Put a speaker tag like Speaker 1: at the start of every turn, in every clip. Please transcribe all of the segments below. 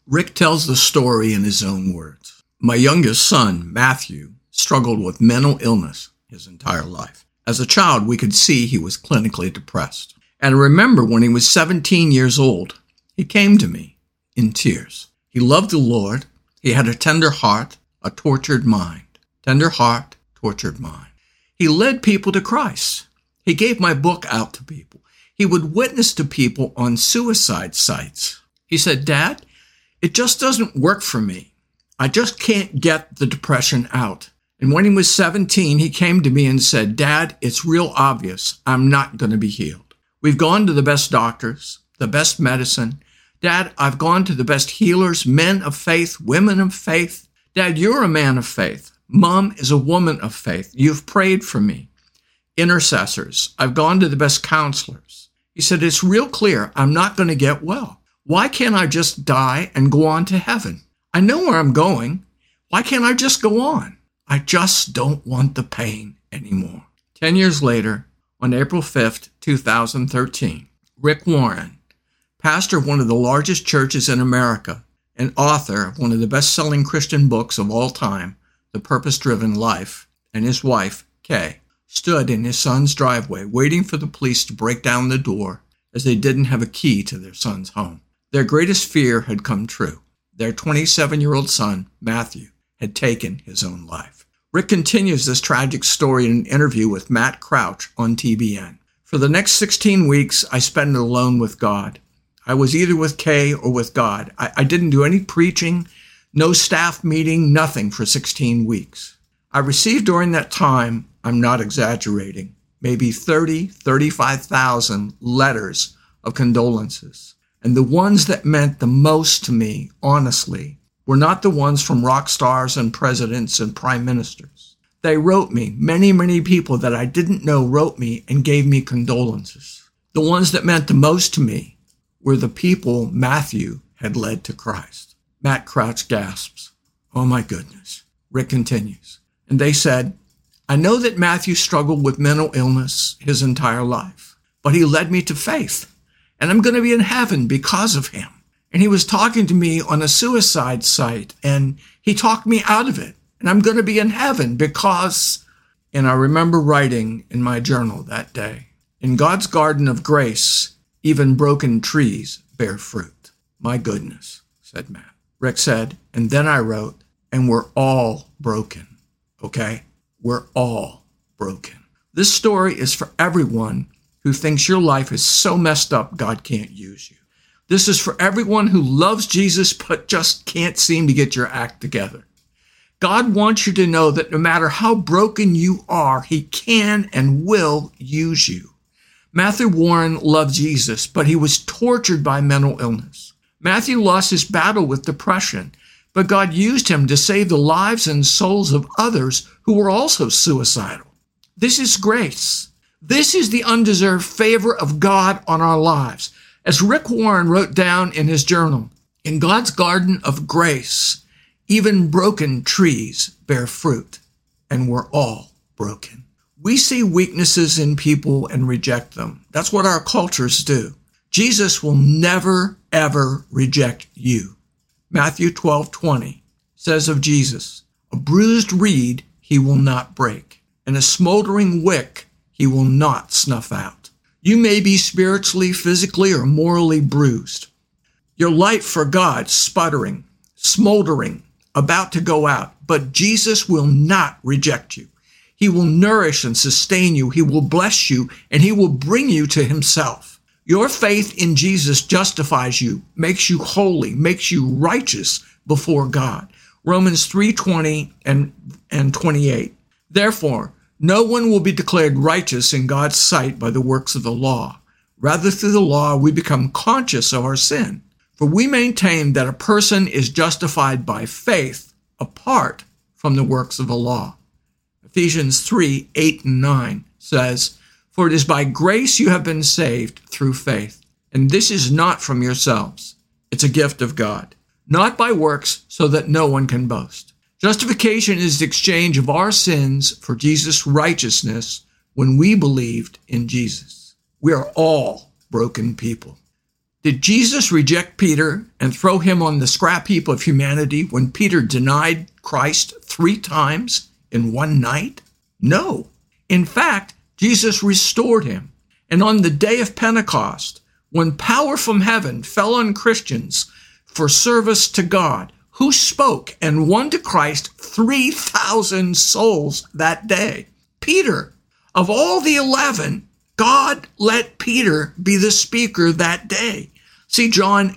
Speaker 1: Rick tells the story in his own words. My youngest son, Matthew, struggled with mental illness his entire life. As a child, we could see he was clinically depressed. And I remember when he was 17 years old, he came to me in tears. He loved the Lord. He had a tender heart, a tortured mind. Tender heart, tortured mind. He led people to Christ. He gave my book out to people. He would witness to people on suicide sites. He said, Dad, it just doesn't work for me. I just can't get the depression out. And when he was 17, he came to me and said, Dad, it's real obvious. I'm not going to be healed. We've gone to the best doctors, the best medicine. Dad, I've gone to the best healers, men of faith, women of faith. Dad, you're a man of faith. Mom is a woman of faith. You've prayed for me. Intercessors. I've gone to the best counselors. He said, it's real clear. I'm not going to get well. Why can't I just die and go on to heaven? I know where I'm going. Why can't I just go on? I just don't want the pain anymore. 10 years later, on April 5th, 2013, Rick Warren, pastor of one of the largest churches in America and author of one of the best-selling Christian books of all time, The Purpose-Driven Life, and his wife, Kay, stood in his son's driveway waiting for the police to break down the door as they didn't have a key to their son's home. Their greatest fear had come true. Their 27-year-old son, Matthew, had taken his own life. Rick continues this tragic story in an interview with Matt Crouch on TBN. For the next 16 weeks, I spent it alone with God. I was either with Kay or with God. I didn't do any preaching, no staff meeting, nothing for 16 weeks. I received during that time, I'm not exaggerating, maybe 35,000 letters of condolences. And the ones that meant the most to me, honestly, were not the ones from rock stars and presidents and prime ministers. They wrote me, many people that I didn't know wrote me and gave me condolences. The ones that meant the most to me were the people Matthew had led to Christ. Matt Crouch gasps, oh my goodness. Rick continues, and they said, I know that Matthew struggled with mental illness his entire life, but he led me to faith. And I'm going to be in heaven because of him. And he was talking to me on a suicide site, and he talked me out of it. And I'm going to be in heaven because, and I remember writing in my journal that day, in God's garden of grace, even broken trees bear fruit. My goodness, said Matt. Rick said, and then I wrote, and we're all broken, okay? We're all broken. This story is for everyone who thinks your life is so messed up God can't use you. This is for everyone who loves Jesus but just can't seem to get your act together. God wants you to know that no matter how broken you are, he can and will use you. Matthew Warren loved Jesus, but he was tortured by mental illness. Matthew lost his battle with depression, but God used him to save the lives and souls of others who were also suicidal. This is grace. This is the undeserved favor of God on our lives. As Rick Warren wrote down in his journal, in God's garden of grace, even broken trees bear fruit, and we're all broken. We see weaknesses in people and reject them. That's what our cultures do. Jesus will never, ever reject you. Matthew 12:20 says of Jesus, a bruised reed he will not break, and a smoldering wick he will not snuff out. You may be spiritually, physically, or morally bruised. Your light for God sputtering, smoldering, about to go out, but Jesus will not reject you. He will nourish and sustain you. He will bless you, and he will bring you to himself. Your faith in Jesus justifies you, makes you holy, makes you righteous before God. Romans 3:20 and 28. Therefore, no one will be declared righteous in God's sight by the works of the law. Rather, through the law, we become conscious of our sin. For we maintain that a person is justified by faith apart from the works of the law. Ephesians 3:8-9 says, for it is by grace you have been saved through faith. And this is not from yourselves. It's a gift of God, not by works, so that no one can boast. Justification is the exchange of our sins for Jesus' righteousness when we believed in Jesus. We are all broken people. Did Jesus reject Peter and throw him on the scrap heap of humanity when Peter denied Christ 3 times in one night? No. In fact, Jesus restored him. And on the day of Pentecost, when power from heaven fell on Christians for service to God, who spoke and won to Christ 3,000 souls that day? Peter. Of all the 11, God let Peter be the speaker that day. See John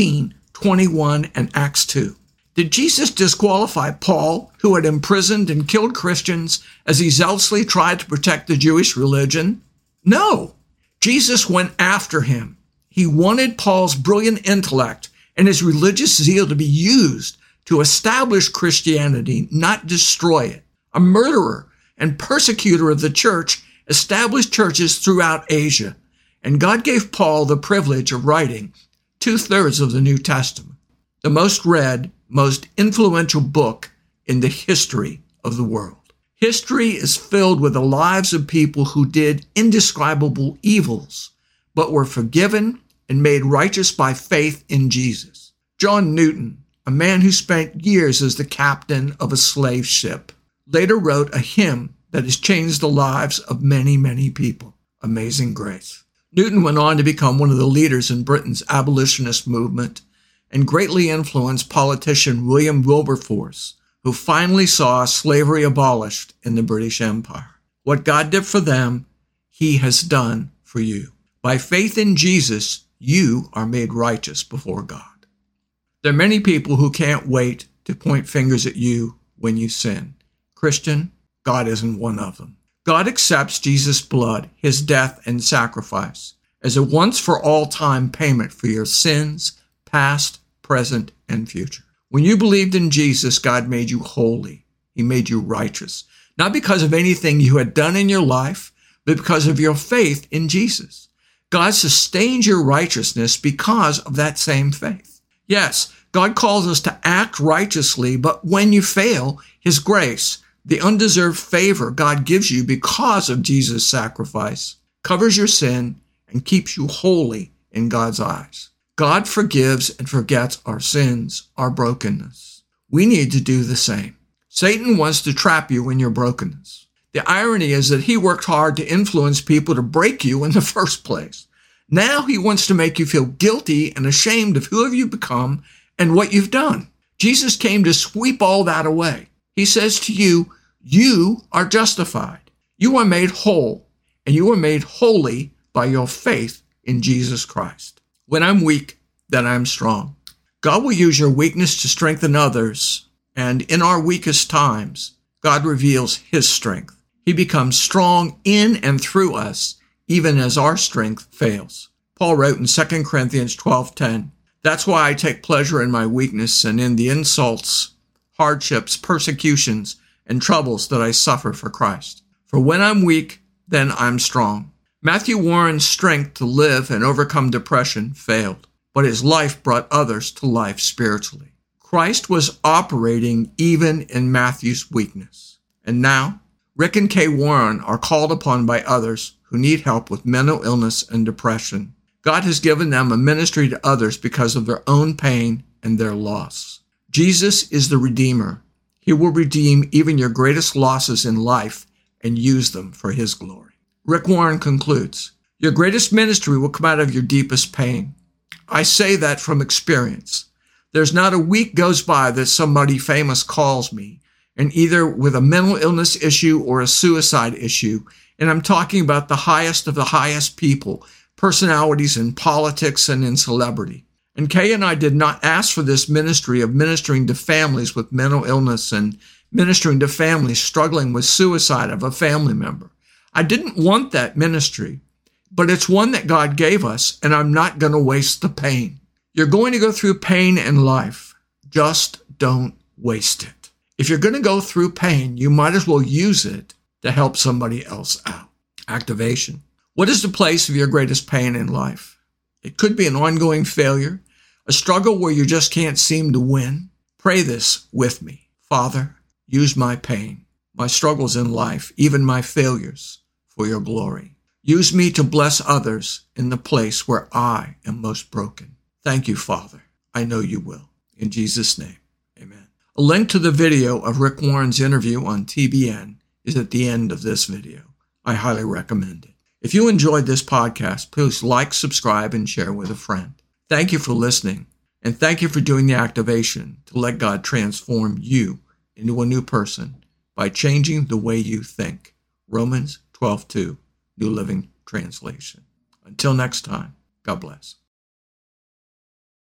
Speaker 1: 18:21 and Acts 2. Did Jesus disqualify Paul, who had imprisoned and killed Christians as he zealously tried to protect the Jewish religion? No. Jesus went after him. He wanted Paul's brilliant intellect and his religious zeal to be used to establish Christianity, not destroy it. A murderer and persecutor of the church established churches throughout Asia, and God gave Paul the privilege of writing 2/3 of the New Testament, the most read, most influential book in the history of the world. History is filled with the lives of people who did indescribable evils, but were forgiven and made righteous by faith in Jesus. John Newton, a man who spent years as the captain of a slave ship, later wrote a hymn that has changed the lives of many, many people, Amazing Grace. Newton went on to become one of the leaders in Britain's abolitionist movement and greatly influenced politician William Wilberforce, who finally saw slavery abolished in the British Empire. What God did for them, he has done for you. By faith in Jesus, you are made righteous before God. There are many people who can't wait to point fingers at you when you sin. Christian, God isn't one of them. God accepts Jesus' blood, his death and sacrifice, as a once-for-all-time payment for your sins, past, present, and future. When you believed in Jesus, God made you holy. He made you righteous, not because of anything you had done in your life, but because of your faith in Jesus. God sustains your righteousness because of that same faith. Yes, God calls us to act righteously, but when you fail, his grace, the undeserved favor God gives you because of Jesus' sacrifice, covers your sin and keeps you holy in God's eyes. God forgives and forgets our sins, our brokenness. We need to do the same. Satan wants to trap you in your brokenness. The irony is that he worked hard to influence people to break you in the first place. Now he wants to make you feel guilty and ashamed of who you've become and what you've done. Jesus came to sweep all that away. He says to you, you are justified. You are made whole, and you are made holy by your faith in Jesus Christ. When I'm weak, then I'm strong. God will use your weakness to strengthen others, and in our weakest times, God reveals his strength. He becomes strong in and through us, even as our strength fails. Paul wrote in 2 Corinthians 12:10, "That's why I take pleasure in my weakness and in the insults, hardships, persecutions, and troubles that I suffer for Christ. For when I'm weak, then I'm strong." Matthew Warren's strength to live and overcome depression failed, but his life brought others to life spiritually. Christ was operating even in Matthew's weakness. And now, Rick and Kay Warren are called upon by others who need help with mental illness and depression. God has given them a ministry to others because of their own pain and their loss. Jesus is the Redeemer. He will redeem even your greatest losses in life and use them for his glory. Rick Warren concludes, "Your greatest ministry will come out of your deepest pain. I say that from experience. There's not a week goes by that somebody famous calls me, and either with a mental illness issue or a suicide issue, and I'm talking about the highest of the highest people, personalities in politics and in celebrity. And Kay and I did not ask for this ministry of ministering to families with mental illness and ministering to families struggling with suicide of a family member. I didn't want that ministry, but it's one that God gave us, and I'm not going to waste the pain. You're going to go through pain in life. Just don't waste it. If you're going to go through pain, you might as well use it to help somebody else out." Activation. What is the place of your greatest pain in life? It could be an ongoing failure, a struggle where you just can't seem to win. Pray this with me. Father, use my pain, my struggles in life, even my failures, for your glory. Use me to bless others in the place where I am most broken. Thank you, Father. I know you will. In Jesus' name, amen. A link to the video of Rick Warren's interview on TBN is at the end of this video. I highly recommend it. If you enjoyed this podcast, please like, subscribe, and share with a friend. Thank you for listening, and thank you for doing the activation to let God transform you into a new person by changing the way you think. Romans 12:2, New Living Translation. Until next time, God bless.